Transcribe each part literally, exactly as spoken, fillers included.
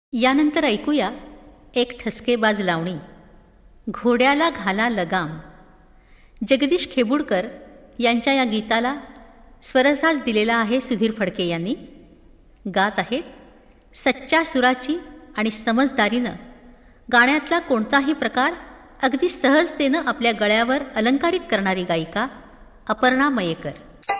यानंतर ऐकूया एक ठसकेबाज लावणी, घोड्याला घाला लगाम. जगदीश खेबुडकर यांच्या या गीताला स्वरसाज दिलेला आहे सुधीर फडके यांनी. गात आहेत सच्च्या सुराची आणि समजदारीनं गाण्यातला कोणताही प्रकार अगदी सहजतेनं आपल्या गळ्यावर अलंकारित करणारी गायिका अपर्णा मयेकर.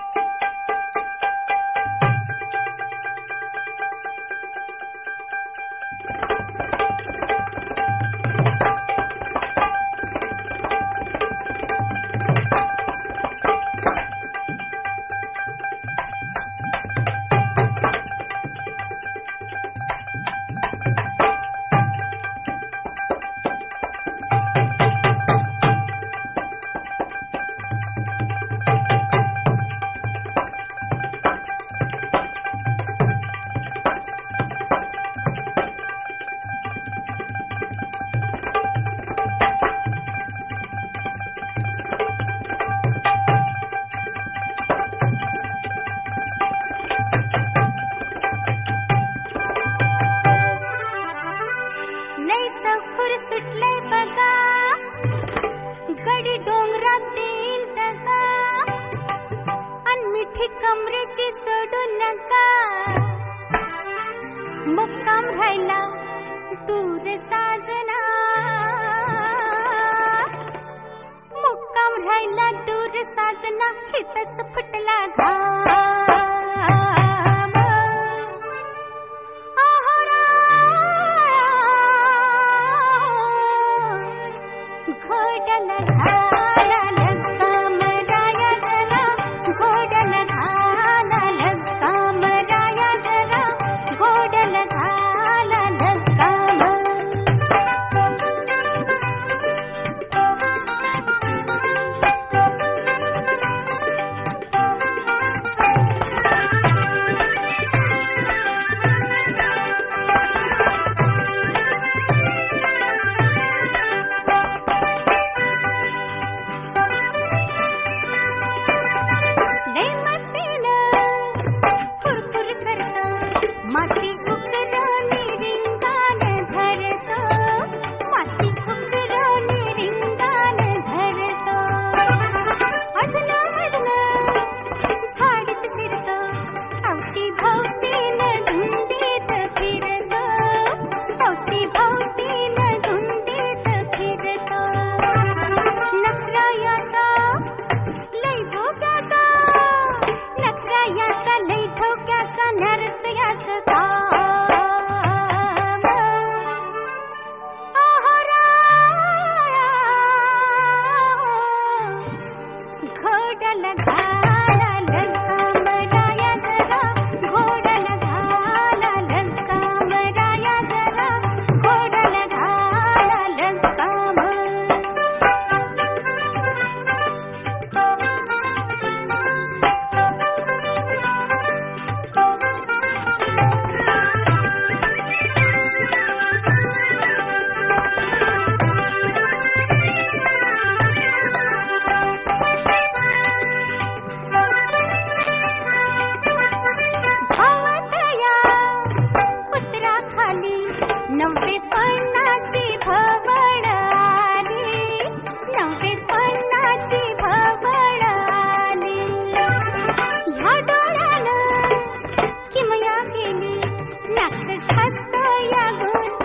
सुटले बघा गडी डोंगरातील दगा अन मिठी कमरेची सोडू नका. मुक्काम राहिला दूर साजना, मुक्काम राहिला दूर साजना, हितच फुटला घाम. नव्वे पन्नाची भवळ आली, नव्वे पन्नाची भवळ आली. ह्या डोळ्यानं किमया केली, नाक खास्त या